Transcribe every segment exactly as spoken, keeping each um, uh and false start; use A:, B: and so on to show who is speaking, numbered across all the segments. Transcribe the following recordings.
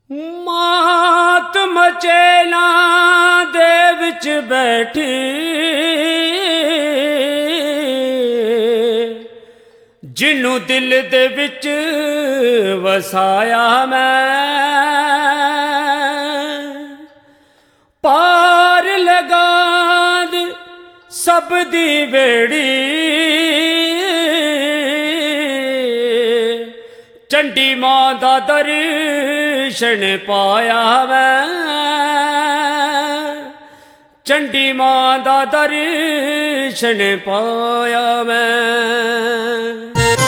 A: ਮਾਤ ਮਚੇਲਾਂ ਦੇ ਵਿੱਚ ਬੈਠੀ ਜਿਹਨੂੰ ਦਿਲ ਦੇ ਵਿੱਚ ਵਸਾਇਆ ਮੈਂ, ਪਾਰ ਲਗਾ ਦੇ ਸਭ ਦੀ ਬੇੜੀ ਚੰਡੀ ਮਾਂ ਦਾ ਦਰਸ਼ਨ ਪਾਇਆ ਮੈਂ, ਚੰਡੀ ਮਾਂ ਦਾ ਦਰਸ਼ਨ ਪਾਇਆ ਮੈਂ।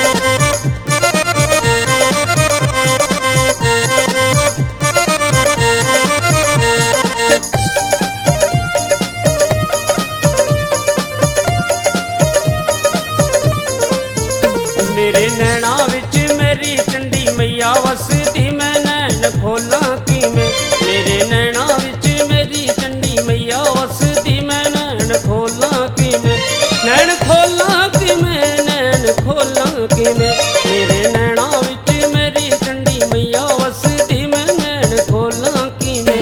A: ਮੇਰੇ ਨੈਣਾ ਵਿੱਚ ਮੇਰੀ ਚੰਡੀ ਮਈਆ ਵਸਦੀ, ਮੈਂ ਨੈਣ ਖੋਲਾਂ ਕਿਵੇਂ। ਮੇਰੇ ਨੈਣਾ ਵਿੱਚ ਮੇਰੀ ਚੰਡੀ ਮਈਆ ਵਸਦੀ, ਮੈਂ ਨੈਣ ਖੋਲਾਂ ਕਿਵੇਂ। ਨੈਣ ਖੋਲਾਂ ਕਿਵੇਂ, ਨੈਣ ਖੋਲਾਂ ਕਿਵੇਂ। ਮੇਰੇ ਨੈਣਾ ਵਿੱਚ ਮੇਰੀ ਚੰਡੀ ਮਈਆ ਵਸਦੀ, ਮੈਂ ਨੈਣ ਖੋਲਾਂ ਕਿਵੇਂ।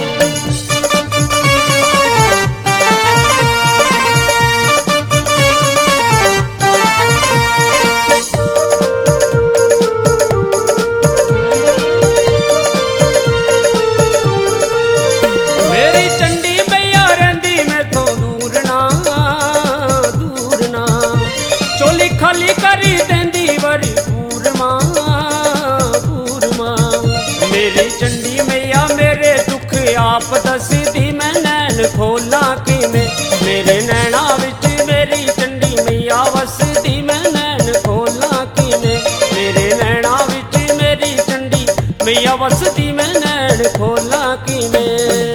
A: ਖਾਲੀ ਕਰੀ ਦਿੰਦੀ ਵਰੀ ਪੂਰਮਾ ਪੂਰਮਾ। ਮੇਰੀ ਚੰਡੀ ਮਈਆ ਮੇਰੇ ਦੁੱਖ ਆਪ ਦੱਸਦੀ, ਮੈਂ ਨੈਣ ਖੋਲਾਂ ਕਿਵੇਂ। ਮੇਰੇ ਨੈਣਾ ਵਿੱਚ ਮੇਰੀ ਚੰਡੀ ਮਈਆ ਵਸਦੀ, ਮੈਂ ਨੈਣ ਖੋਲਾਂ ਕਿਵੇਂ। ਮੇਰੇ ਨੈਣਾ ਵਿੱਚ ਮੇਰੀ ਚੰਡੀ ਮਈਆ ਵਸਦੀ, ਮੈਂ ਨੈਣ ਖੋਲਾਂ ਕਿਵੇਂ।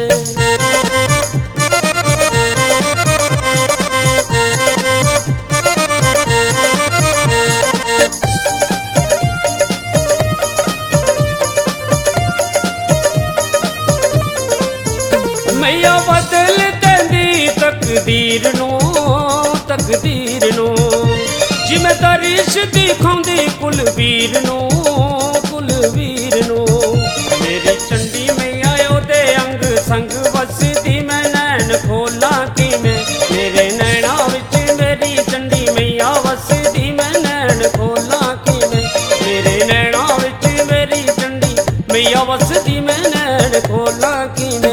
A: ਮਈਆ ਬਦਲ ਦਿੰਦੀ ਤਕਦੀਰ ਨੂੰ ਤਕਦੀਰ ਨੂੰ, ਜਿਵੇਂ ਦਰਿਸ਼ ਦਿਖਾਉਂਦੀ ਕੁਲਵੀਰ ਨੂੰ ਕੁਲਵੀਰ ਨੂੰ। ਮੇਰੀ ਚੰਡੀ ਮਈਆ ਉਹਦੇ ਅੰਗ ਸੰਗ ਵਸਦੀ, ਮੈਂ ਨੈਣ ਖੋਲਾਂ ਕਿਵੇਂ। ਮੇਰੇ ਨੈਣਾ ਵਿੱਚ ਮੇਰੀ ਚੰਡੀ ਮਈਆ ਵਸਦੀ, ਮੈਂ ਨੈਣ ਖੋਲਾਂ ਕਿਵੇਂ। ਮੇਰੇ ਨੈਣਾ ਵਿੱਚ ਮੇਰੀ ਚੰਡੀ ਮਈਆ ਵਸਦੀ, ਮੈਂ ਨੈਣ ਖੋਲਾਂ ਕਿਵੇਂ।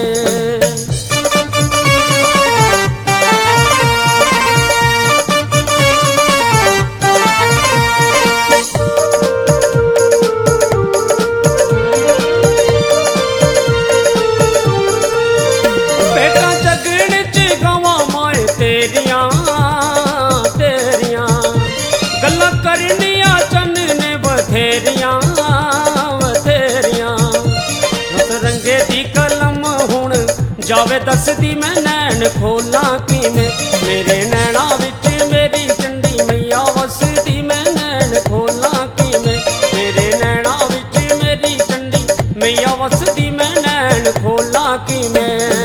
A: ਤੇਰੀਆਂ ਤੇਰੀਆਂ ਗੱਲਾਂ ਕਰਨੀਆਂ ਚੰਨ ਨੇ ਬਥੇਰੀਆਂ ਬਥੇਰੀਆਂ। ਉਸ ਰੰਗੇ ਦੀ ਕਲਮ ਹੁਣ ਜਾਵੇ ਦੱਸਦੀ, ਮੈਂ ਨੈਣ ਖੋਲਾਂ ਕਿਵੇਂ। ਮੇਰੇ ਨੈਣਾ ਵਿੱਚ ਮੇਰੀ ਚੰਡੀ ਮਈਆ ਵਸਦੀ, ਮੈਂ ਨੈਣ ਖੋਲਾਂ ਕਿਵੇਂ। ਮੇਰੇ ਨੈਣਾ ਵਿੱਚ ਮੇਰੀ ਚੰਡੀ ਮਈਆ ਵਸਦੀ, ਮੈਂ ਨੈਣ ਖੋਲਾਂ ਕਿਵੇਂ।